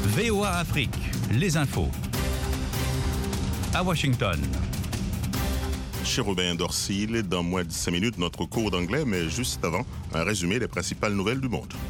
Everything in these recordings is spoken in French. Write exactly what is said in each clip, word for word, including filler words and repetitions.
V O A Afrique, les infos. À Washington. Chez Robin Dorsil, dans moins de cinq minutes, notre cours d'anglais, mais juste avant, un résumé des principales nouvelles du monde.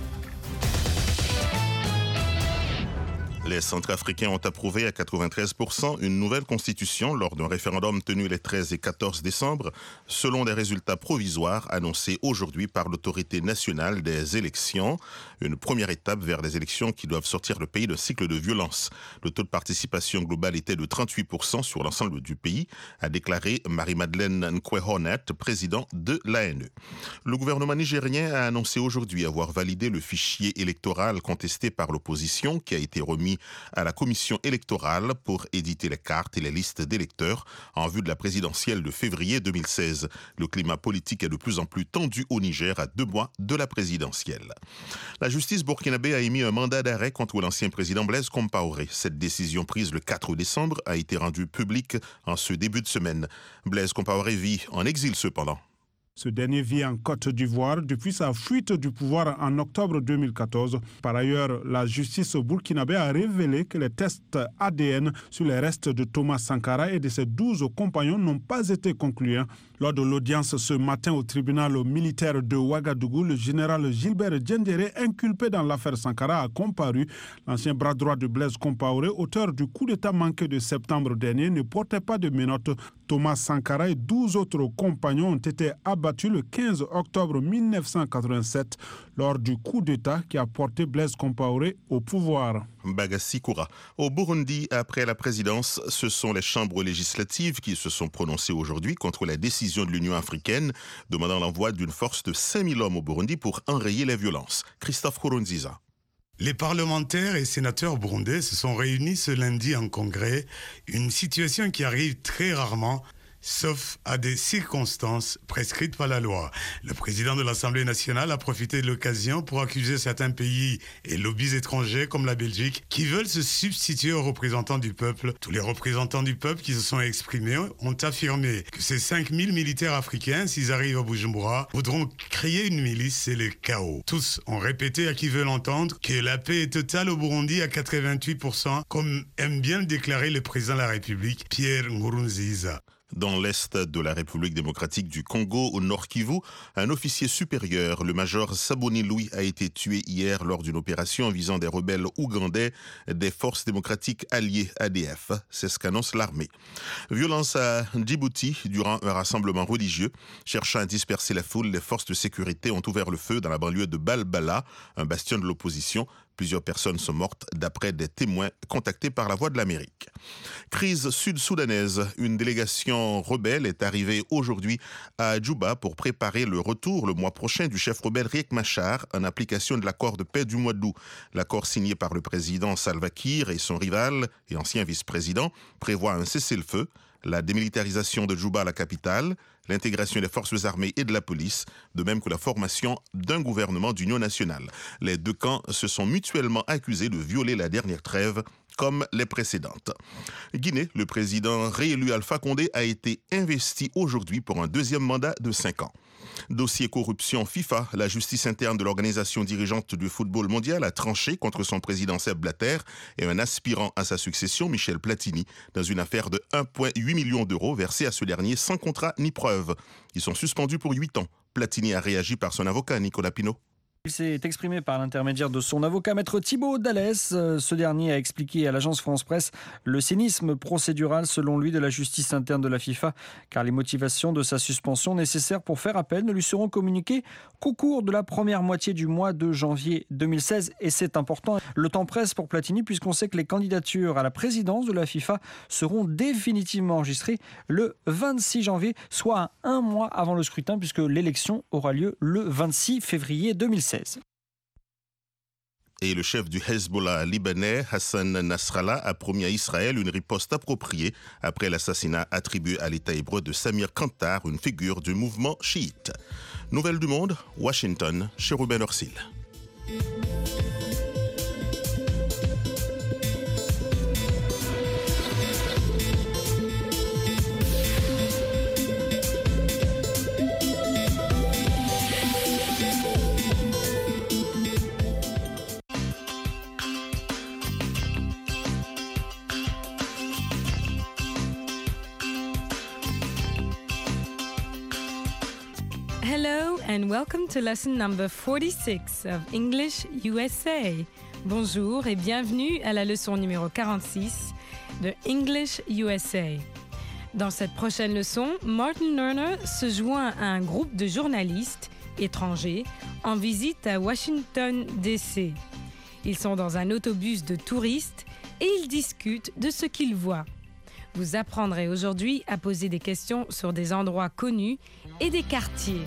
Les Centrafricains ont approuvé à quatre-vingt-treize pour cent une nouvelle constitution lors d'un référendum tenu les treize et quatorze décembre, selon des résultats provisoires annoncés aujourd'hui par l'autorité nationale des élections. Une première étape vers des élections qui doivent sortir le pays d'un cycle de violence. Le taux de participation global était de trente-huit pour cent sur l'ensemble du pays, a déclaré Marie-Madeleine Nkwehonet, président de l'A N E. Le gouvernement nigérien a annoncé aujourd'hui avoir validé le fichier électoral contesté par l'opposition qui a été remis à la commission électorale pour éditer les cartes et les listes d'électeurs en vue de la présidentielle de février deux mille seize. Le climat politique est de plus en plus tendu au Niger à deux mois de la présidentielle. La justice burkinabé a émis un mandat d'arrêt contre l'ancien président Blaise Compaoré. Cette décision prise le quatre décembre a été rendue publique en ce début de semaine. Blaise Compaoré vit en exil cependant. Ce dernier vit en Côte d'Ivoire depuis sa fuite du pouvoir en octobre deux mille quatorze. Par ailleurs, la justice burkinabé a révélé que les tests A D N sur les restes de Thomas Sankara et de ses douze compagnons n'ont pas été concluants. Lors de l'audience ce matin au tribunal militaire de Ouagadougou, le général Gilbert Diendéré, inculpé dans l'affaire Sankara, a comparu. L'ancien bras droit de Blaise Compaoré, auteur du coup d'État manqué de septembre dernier, ne portait pas de menottes. Thomas Sankara et douze autres compagnons ont été abattus le quinze octobre mille neuf cent quatre-vingt-sept lors du coup d'État qui a porté Blaise Compaoré au pouvoir. Bagassi Koura. Au Burundi, après la présidence, ce sont les chambres législatives qui se sont prononcées aujourd'hui contre la décision de l'Union africaine demandant l'envoi d'une force de cinq mille hommes au Burundi pour enrayer les violences. Christophe Nkurunziza. Les parlementaires et sénateurs burundais se sont réunis ce lundi en congrès, une situation qui arrive très rarement, sauf à des circonstances prescrites par la loi. Le président de l'Assemblée nationale a profité de l'occasion pour accuser certains pays et lobbies étrangers comme la Belgique qui veulent se substituer aux représentants du peuple. Tous les représentants du peuple qui se sont exprimés ont affirmé que ces cinq mille militaires africains, s'ils arrivent à Bujumbura, voudront créer une milice et le chaos. Tous ont répété à qui veut l'entendre que la paix est totale au Burundi à quatre-vingt-huit pour cent, comme aime bien le déclarer le président de la République, Pierre Nkurunziza. Dans l'est de la République démocratique du Congo, au Nord Kivu, un officier supérieur, le major Saboni Louis, a été tué hier lors d'une opération visant des rebelles ougandais des forces démocratiques alliées A D F. C'est ce qu'annonce l'armée. Violence à Djibouti durant un rassemblement religieux. Cherchant à disperser la foule, les forces de sécurité ont ouvert le feu dans la banlieue de Balbala, un bastion de l'opposition. Plusieurs personnes sont mortes d'après des témoins contactés par la Voix de l'Amérique. Crise sud-soudanaise. Une délégation rebelle est arrivée aujourd'hui à Djouba pour préparer le retour le mois prochain du chef rebelle Riek Machar en application de l'accord de paix du mois d'août. L'accord signé par le président Salva Kiir et son rival et ancien vice-président prévoit un cessez-le-feu, la démilitarisation de Djouba, la capitale, l'intégration des forces armées et de la police, de même que la formation d'un gouvernement d'union nationale. Les deux camps se sont mutuellement accusés de violer la dernière trêve comme les précédentes. Guinée, le président réélu Alpha Condé a été investi aujourd'hui pour un deuxième mandat de cinq ans. Dossier corruption FIFA, la justice interne de l'organisation dirigeante du football mondial a tranché contre son président Sepp Blatter et un aspirant à sa succession, Michel Platini, dans une affaire de un virgule huit million d'euros versée à ce dernier sans contrat ni preuve. Ils sont suspendus pour huit ans. Platini a réagi par son avocat, Nicolas Pinault. Il s'est exprimé par l'intermédiaire de son avocat, maître Thibault Dallès. Ce dernier a expliqué à l'agence France Presse le cynisme procédural, selon lui, de la justice interne de la FIFA, car les motivations de sa suspension nécessaires pour faire appel ne lui seront communiquées qu'au cours de la première moitié du mois de janvier deux mille seize. Et c'est important. Le temps presse pour Platini, puisqu'on sait que les candidatures à la présidence de la FIFA seront définitivement enregistrées le vingt-six janvier, soit un mois avant le scrutin, puisque l'élection aura lieu le vingt-six février deux mille seize. Et le chef du Hezbollah libanais, Hassan Nasrallah, a promis à Israël une riposte appropriée après l'assassinat attribué à l'État hébreu de Samir Kantar, une figure du mouvement chiite. Nouvelles du monde, Washington, chez Ruben Orsil. Hello and welcome to lesson number forty-six of English U S A. Bonjour et bienvenue à la leçon numéro quarante-six de English U S A. Dans cette prochaine leçon, Martin Lerner se joint à un groupe de journalistes étrangers en visite à Washington, D C. Ils sont dans un autobus de touristes et ils discutent de ce qu'ils voient. Vous apprendrez aujourd'hui à poser des questions sur des endroits connus et des quartiers.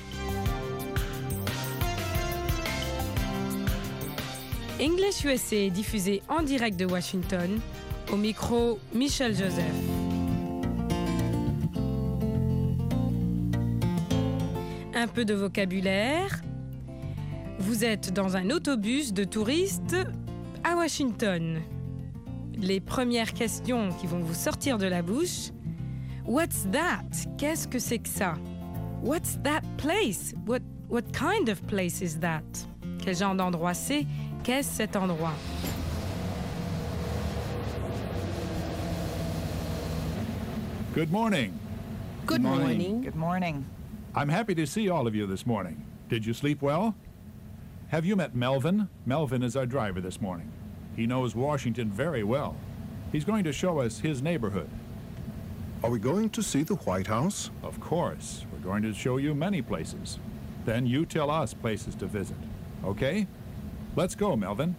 English U S A est diffusé en direct de Washington. Au micro, Michel Joseph. Un peu de vocabulaire. Vous êtes dans un autobus de touristes à Washington. Les premières questions qui vont vous sortir de la bouche. What's that? Qu'est-ce que c'est que ça? What's that place? What, what kind of place is that? Quel genre d'endroit c'est? Qu'est-ce cet endroit? Good morning. Good morning. Good morning. I'm happy to see all of you this morning. Did you sleep well? Have you met Melvin? Melvin is our driver this morning. He knows Washington very well. He's going to show us his neighborhood. Are we going to see the White House? Of course. We're going to show you many places. Then you tell us places to visit. Okay? Let's go, Melvin.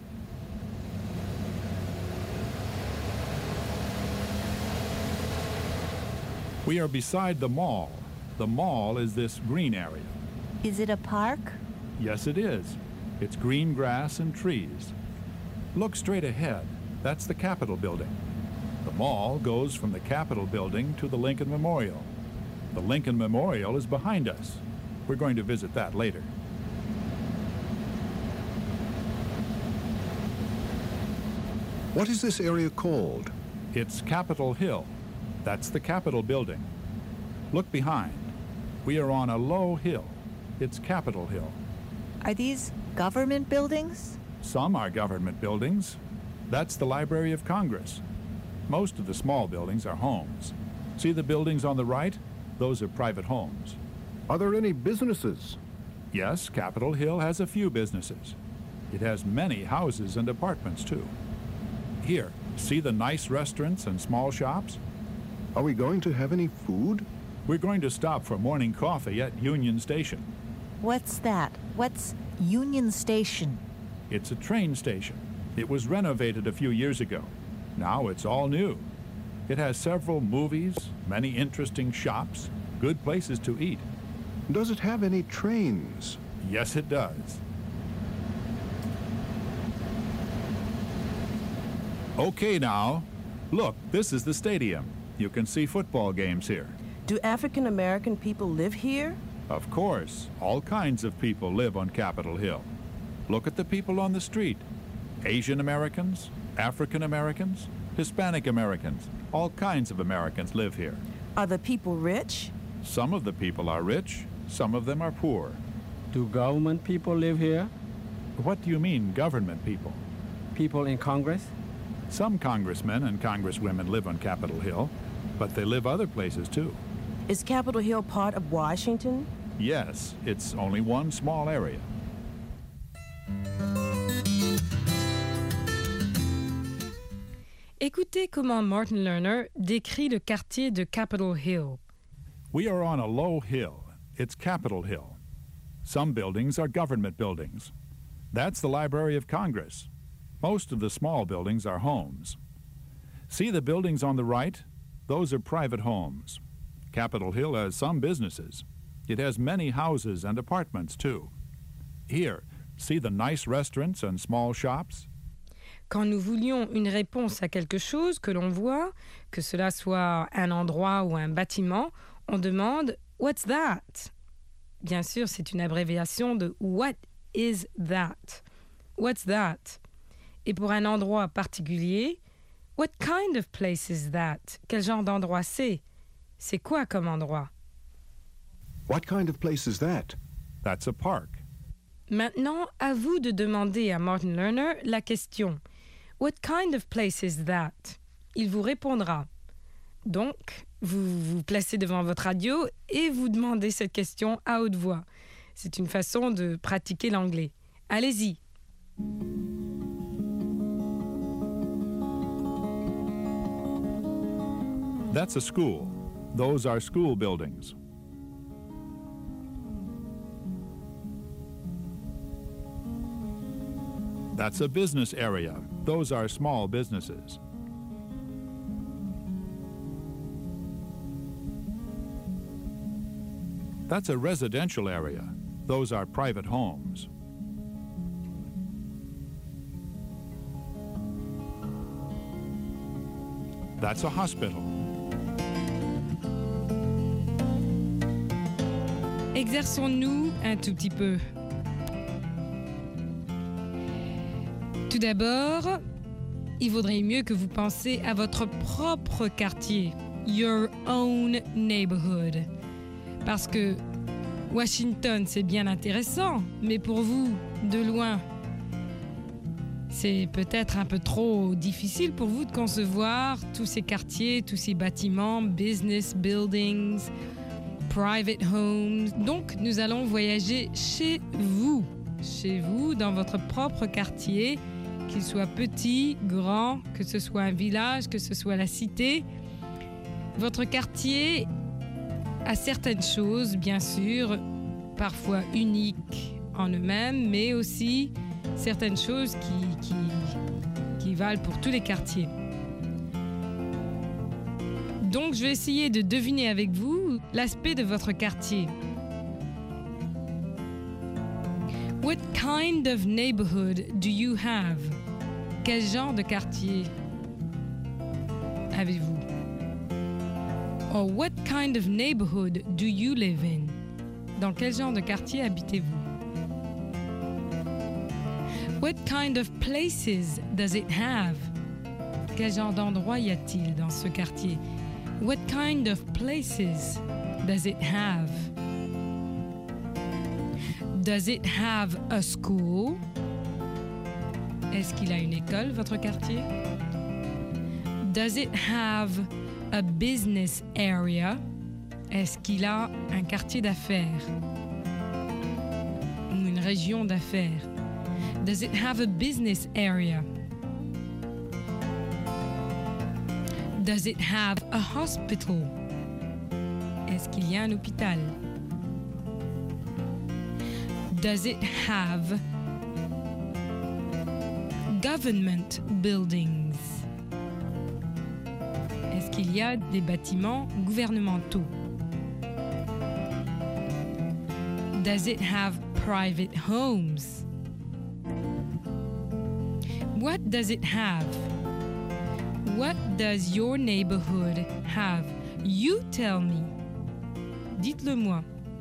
We are beside the mall. The mall is this green area. Is it a park? Yes, it is. It's green grass and trees. Look straight ahead. That's the Capitol building. The mall goes from the Capitol building to the Lincoln Memorial. The Lincoln Memorial is behind us. We're going to visit that later. What is this area called? It's Capitol Hill. That's the Capitol building. Look behind. We are on a low hill. It's Capitol Hill. Are these government buildings? Some are government buildings. That's the Library of Congress. Most of the small buildings are homes. See the buildings on the right? Those are private homes. Are there any businesses? Yes, Capitol Hill has a few businesses. It has many houses and apartments, too. Here, see the nice restaurants and small shops? Are we going to have any food? We're going to stop for morning coffee at Union Station. What's that? What's Union Station? It's a train station. It was renovated a few years ago. Now it's all new. It has several movies, many interesting shops, good places to eat. Does it have any trains? Yes, it does. Okay now, look, this is the stadium. You can see football games here. Do African American people live here? Of course, all kinds of people live on Capitol Hill. Look at the people on the street. Asian Americans, African Americans, Hispanic Americans, all kinds of Americans live here. Are the people rich? Some of the people are rich, some of them are poor. Do government people live here? What do you mean, government people? People in Congress? Some congressmen and congresswomen live on Capitol Hill, but they live other places too. Is Capitol Hill part of Washington? Yes, it's only one small area. Écoutez comment Martin Lerner décrit le quartier de Capitol Hill. We are on a low hill. It's Capitol Hill. Some buildings are government buildings. That's the Library of Congress. Most of the small buildings are homes. See the buildings on the right? Those are private homes. Capitol Hill has some businesses. It has many houses and apartments, too. Here, see the nice restaurants and small shops? Quand nous voulions une réponse à quelque chose que l'on voit, que cela soit un endroit ou un bâtiment, on demande « What's that ?» Bien sûr, c'est une abréviation de « What is that ?» What's that? Et pour un endroit particulier, « What kind of place is that ?» Quel genre d'endroit c'est? C'est quoi comme endroit? What kind of place is that? That's a park. Maintenant, à vous de demander à Martin Lerner la question « What kind of place is that ?» Il vous répondra. Donc, vous vous placez devant votre radio et vous demandez cette question à haute voix. C'est une façon de pratiquer l'anglais. Allez-y. That's a school. Those are school buildings. That's a business area. Those are small businesses. That's a residential area. Those are private homes. That's a hospital. Exerçons-nous un tout petit peu. Tout d'abord, il vaudrait mieux que vous pensiez à votre propre quartier, your own neighborhood. Parce que Washington, c'est bien intéressant, mais pour vous, de loin, c'est peut-être un peu trop difficile pour vous de concevoir tous ces quartiers, tous ces bâtiments, business buildings, private homes. Donc, nous allons voyager chez vous, chez vous, dans votre propre quartier, qu'il soit petit, grand, que ce soit un village, que ce soit la cité. Votre quartier a certaines choses, bien sûr, parfois uniques en eux-mêmes, mais aussi certaines choses qui, qui, qui valent pour tous les quartiers. Donc, je vais essayer de deviner avec vous l'aspect de votre quartier. What kind of neighborhood do you have? Quel genre de quartier avez-vous? Or what kind of neighborhood do you live in? Dans quel genre de quartier habitez-vous? What kind of places does it have? Quel genre d'endroit y a-t-il dans ce quartier? What kind of places does it have? Does it have a school? Est-ce qu'il a une école, votre quartier? Does it have a business area? Est-ce qu'il a un quartier d'affaires? Ou une région d'affaires? Does it have a business area? Does it have a hospital? Est-ce qu'il y a un hôpital? Does it have government buildings? Est-ce qu'il y a des bâtiments gouvernementaux? Does it have private homes? What does it have? What does your neighborhood have? You tell me. Dites-le moi.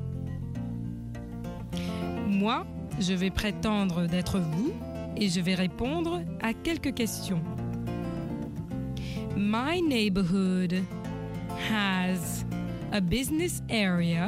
Moi, je vais prétendre d'être vous et je vais répondre à quelques questions. My neighborhood has a business area.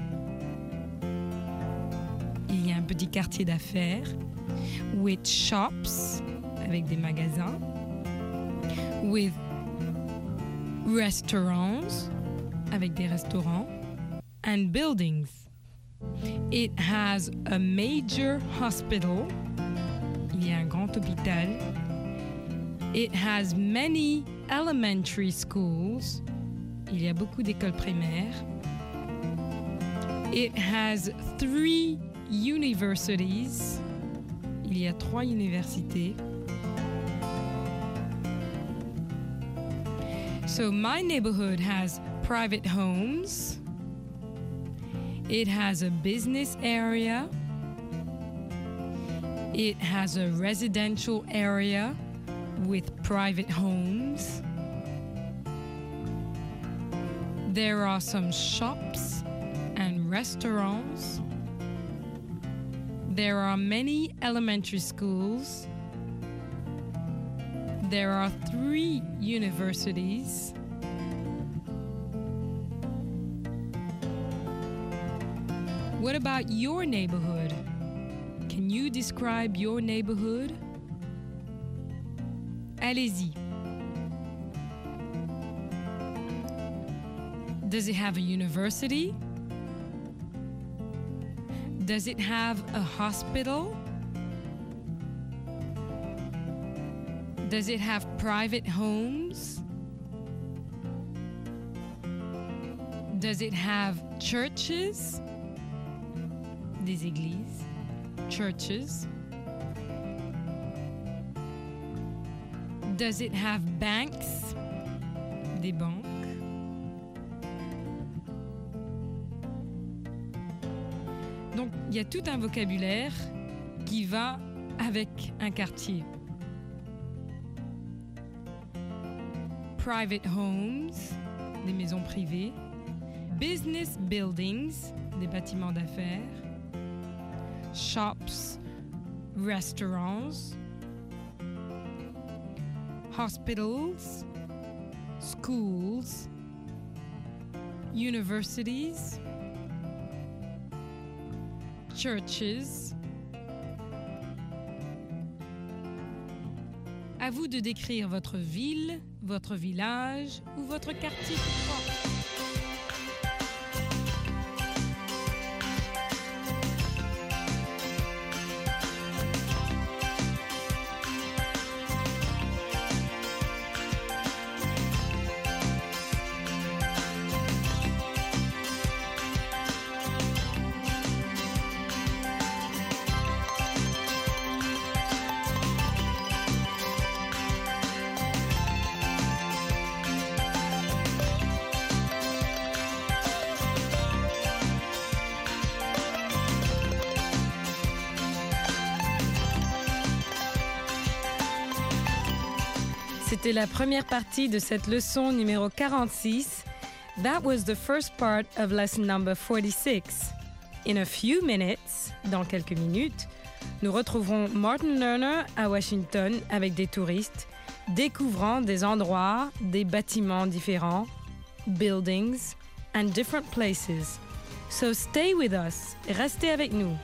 Il y a un petit quartier d'affaires with shops, avec des magasins, with restaurants, avec des restaurants, and buildings. It has a major hospital. Il y a un grand hôpital. It has many elementary schools. Il y a beaucoup d'écoles primaires. It has three universities. Il y a trois universités. So my neighborhood has private homes. It has a business area. It has a residential area with private homes. There are some shops and restaurants. There are many elementary schools. There are three universities. What about your neighborhood? Can you describe your neighborhood? Allez-y. Does it have a university? Does it have a hospital? Does it have private homes? Does it have churches? Des églises. Churches. Does it have banks? Des banques. Donc, il y a tout un vocabulaire qui va avec un quartier. Private homes, des maisons privées. Business buildings, des bâtiments d'affaires. Shops, restaurants. Hospitals, schools, universities, churches. À vous de décrire votre ville, votre village ou votre quartier tout propre. C'était la première partie de cette leçon numéro quarante-six. That was the first part of lesson number forty-six. In a few minutes, dans quelques minutes, nous retrouverons Martin Lerner à Washington avec des touristes, découvrant des endroits, des bâtiments différents, buildings, and different places. So stay with us, restez avec nous.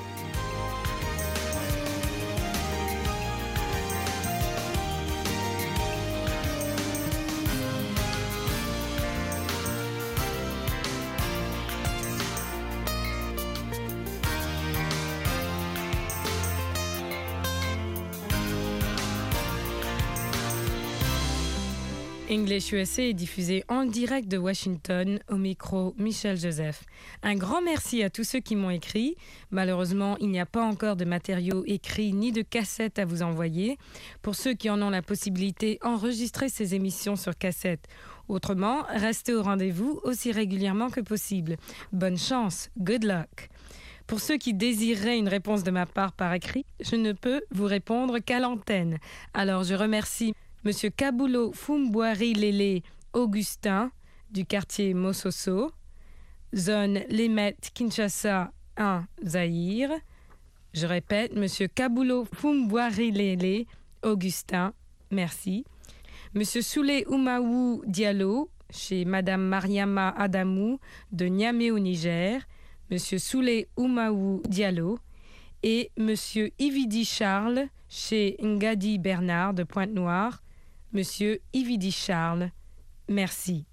English U S A est diffusé en direct de Washington, au micro Michel Joseph. Un grand merci à tous ceux qui m'ont écrit. Malheureusement, il n'y a pas encore de matériaux écrits ni de cassettes à vous envoyer. Pour ceux qui en ont la possibilité, enregistrez ces émissions sur cassette. Autrement, restez au rendez-vous aussi régulièrement que possible. Bonne chance, good luck. Pour ceux qui désireraient une réponse de ma part par écrit, je ne peux vous répondre qu'à l'antenne. Alors je remercie Monsieur Kabulo Fumboari Lele Augustin du quartier Mososo, zone Lemet Kinshasa un Zaïre. Je répète, Monsieur Kabulo Fumboari Lele Augustin, merci. Monsieur Soulé Oumaou Diallo chez Madame Mariama Adamou de Niamey au Niger, Monsieur Soulé Oumaou Diallo et Monsieur Ividi Charles chez Ngadi Bernard de Pointe-Noire. Monsieur Ividi Charles, merci.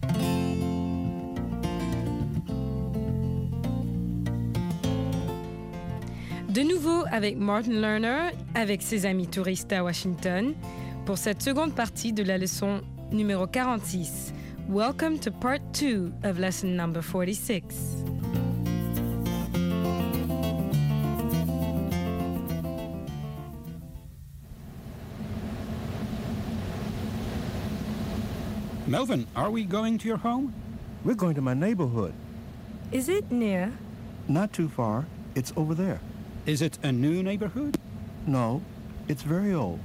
De nouveau avec Martin Lerner, avec ses amis touristes à Washington, pour cette seconde partie de la leçon numéro quarante-six. Welcome to part two of lesson number forty-six. Melvin, are we going to your home? We're going to my neighborhood. Is it near? Not too far. It's over there. Is it a new neighborhood? No, it's very old.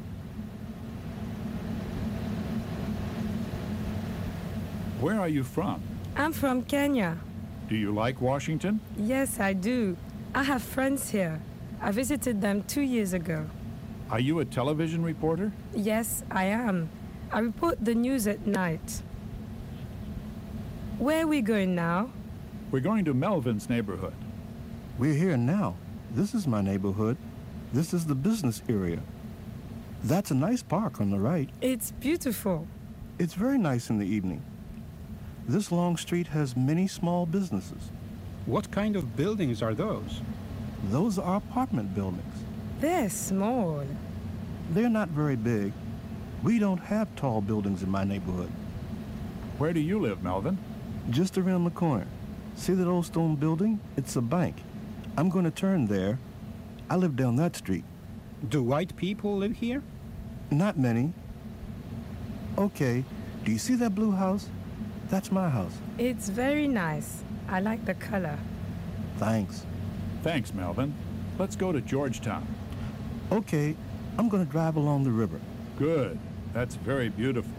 Where are you from? I'm from Kenya. Do you like Washington? Yes, I do. I have friends here. I visited them two years ago. Are you a television reporter? Yes, I am. I report the news at night. Where are we going now? We're going to Melvin's neighborhood. We're here now. This is my neighborhood. This is the business area. That's a nice park on the right. It's beautiful. It's very nice in the evening. This long street has many small businesses. What kind of buildings are those? Those are apartment buildings. They're small. They're not very big. We don't have tall buildings in my neighborhood. Where do you live, Melvin? Just around the corner. See that old stone building? It's a bank. I'm going to turn there. I live down that street. Do white people live here? Not many. Okay, do you see that blue house? That's my house. It's very nice. I like the color. Thanks. Thanks, Melvin. Let's go to Georgetown. Okay, I'm going to drive along the river. Good. That's very beautiful.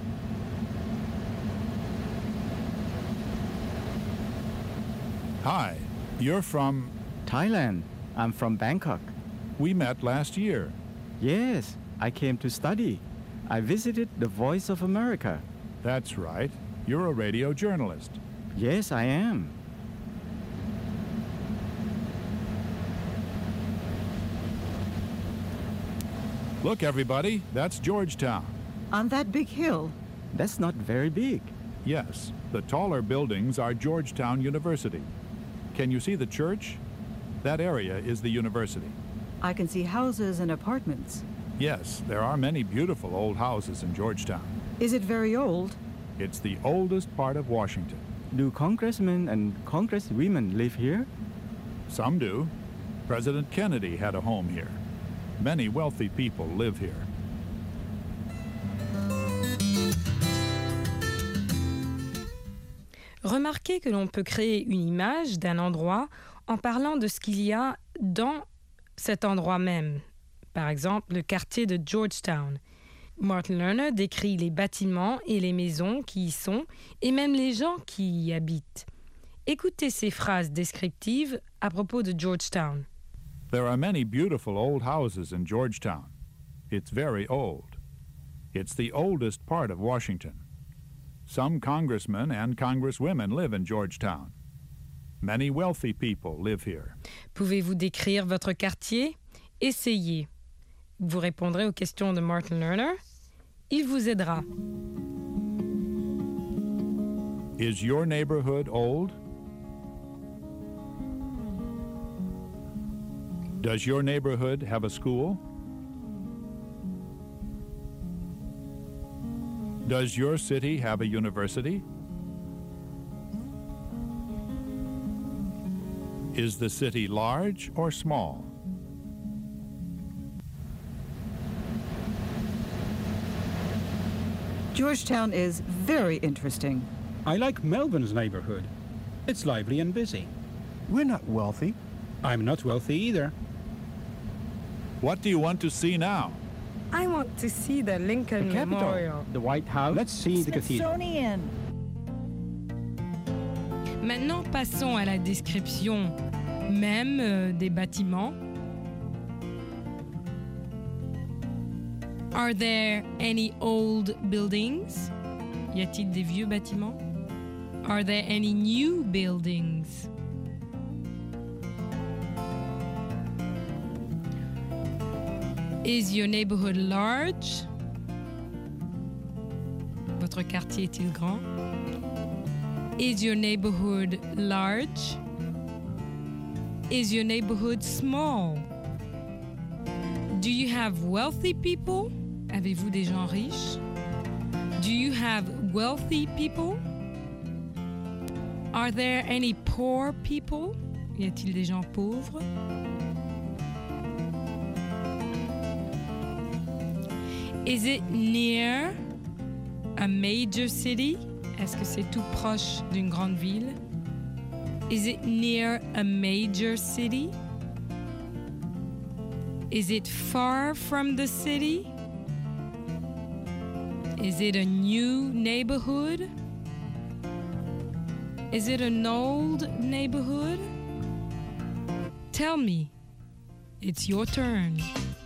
Hi, you're from... Thailand. I'm from Bangkok. We met last year. Yes, I came to study. I visited the Voice of America. That's right. You're a radio journalist. Yes, I am. Look, everybody, that's Georgetown. On that big hill? That's not very big. Yes, the taller buildings are Georgetown University. Can you see the church? That area is the university. I can see houses and apartments. Yes, there are many beautiful old houses in Georgetown. Is it very old? It's the oldest part of Washington. Do congressmen and congresswomen live here? Some do. President Kennedy had a home here. Many wealthy people live here. Remarquez que l'on peut créer une image d'un endroit en parlant de ce qu'il y a dans cet endroit même. Par exemple, le quartier de Georgetown. Martin Lerner décrit les bâtiments et les maisons qui y sont et même les gens qui y habitent. Écoutez ces phrases descriptives à propos de Georgetown. There are many beautiful old houses in Georgetown. It's very old. It's the oldest part of Washington. Some congressmen and congresswomen live in Georgetown. Many wealthy people live here. Pouvez-vous décrire votre quartier? Essayez. Vous répondrez aux questions de Martin Lerner. Il vous aidera. Is your neighborhood old? Does your neighborhood have a school? Does your city have a university? Is the city large or small? Georgetown is very interesting. I like Melvin's neighborhood. It's lively and busy. We're not wealthy. I'm not wealthy either. What do you want to see now? I want to see the Lincoln The Capitol, Memorial. the White House. Let's see the cathedral. Smithsonian. Maintenant, passons à la description même euh, des bâtiments. Are there any old buildings? Y a-t-il des vieux bâtiments? Are there any new buildings? Is your neighborhood large? Votre quartier est-il grand? Is your neighborhood large? Is your neighborhood small? Do you have wealthy people? Avez-vous des gens riches? Do you have wealthy people? Are there any poor people? Y a-t-il des gens pauvres? Is it near a major city? Est-ce que c'est tout proche d'une grande ville? Is it near a major city? Is it far from the city? Is it a new neighborhood? Is it an old neighborhood? Tell me. It's your turn.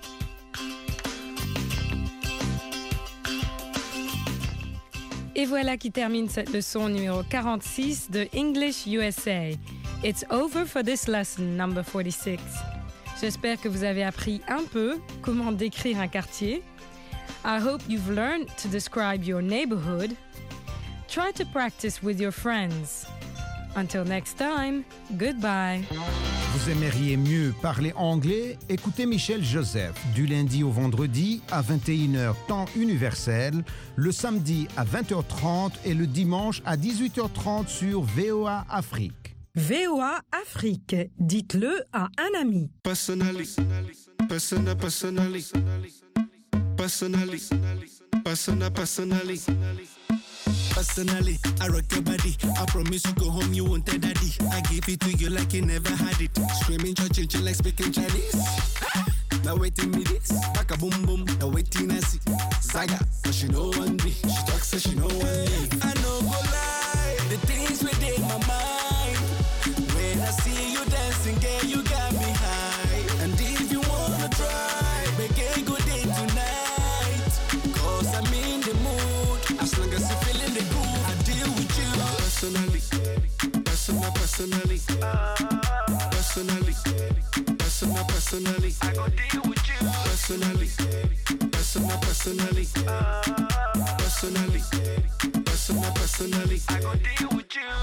Et voilà qui termine cette leçon numéro quarante-six de English U S A. It's over for this lesson number forty-six. J'espère que vous avez appris un peu comment décrire un quartier. I hope you've learned to describe your neighborhood. try to practice with your friends. Until next time, goodbye. Vous aimeriez mieux parler anglais? Écoutez Michel Joseph du lundi au vendredi à vingt et une heures temps universel, le samedi à vingt heures trente et le dimanche à dix-huit heures trente sur V O A Afrique. V O A Afrique, dites-le à un ami. Personally, persona, personally, personally, persona, personally. Personally, I rock your body. I promise you go home, you won't tell daddy. I give it to you like you never had it. Screaming, church, like speaking Chinese. Now waiting me this, like a boom boom. Now waiting I see Zaga, but she know one me. She talks so she know one me. I know go lie, the things within my mind. When I see you dancing, girl, you got me high. And if you wanna try, make a good day tonight. Cause I'm in the mood, as long as you feeling the groove, I deal with you. Personally, personal, personally, personally, personal, personally, I go deal with you. Personally, personal, personally, personally, personal, personally, I go deal with you.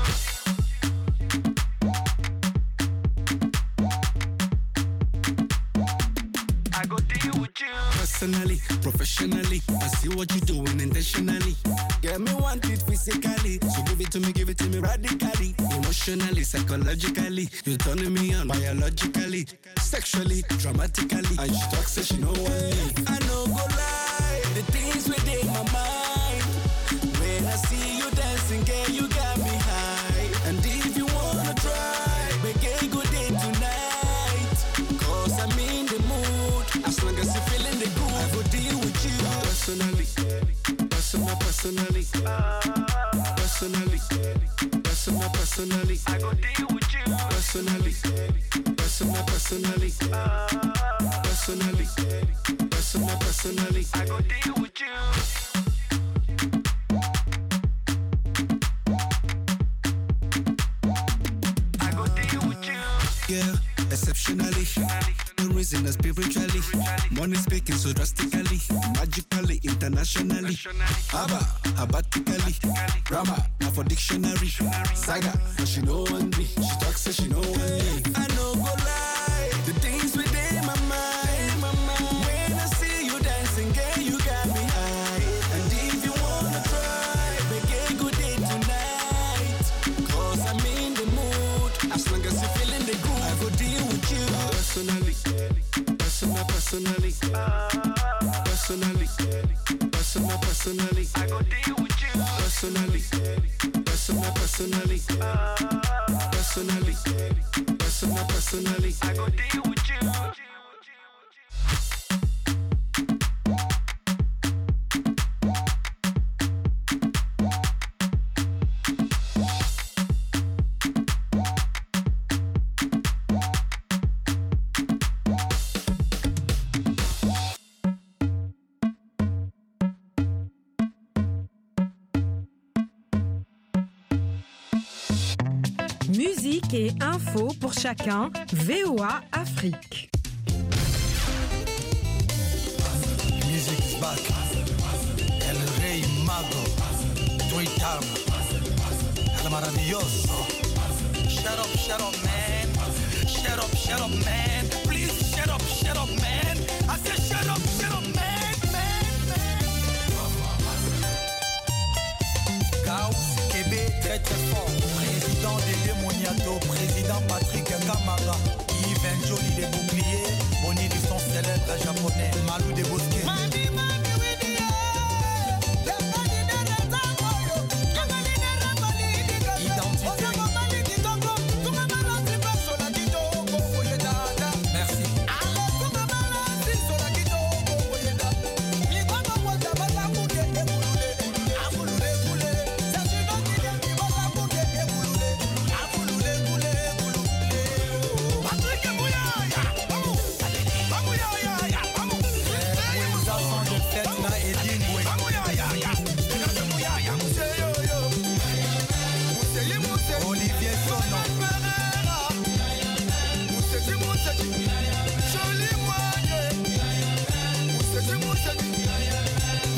Personally, professionally, I see what you're doing intentionally. Yeah, me want it physically, so give it to me, give it to me radically. Emotionally, psychologically, you're turning me on biologically, sexually, dramatically. And she talks so she know what I know go lie, the things within my mind. When I see you dancing, girl, you got me high. And if you wanna try, make a good day tonight. Cause I'm in the mood, as long as you're feeling the groove, I go deal with you. Personally, personal, personally, personally, personal, personally, I go deal with you. Personally, personal, personally, personally, personal, personally, I go deal with you. Yeah, exceptionally, no reason as spiritually. Money speaking so drastically, magically, internationally. Abba, abatically, grammar, now for dictionary. Saga, so she know one me. She talks so she know one me. I know go lie, the things within my mind. When I see you dancing, girl, you got me high. And if you wanna try, make a good day tonight. Cause I'm in the mood, as long as you're feeling the groove, I go deal with you. Personally, personal, personally, personally, personal, personally, I go deal with you. Personally, personal, personally, personally, personal, personally, I go deal with you. Musique et info pour chacun, V O A Afrique. Music is back. El Rey Mago, Tuitam, El Maravilloso. Shut up, shut up, man. Shut up, shut up, man. Please shut up, shut up, man. I said shut up, shut up, man, man, man. Chaos, Québec, très très fort. Président Dédé Moniato, président Patrick Kamara, Yves Njoli les boucliers, Boni du son célèbre japonais, Malou des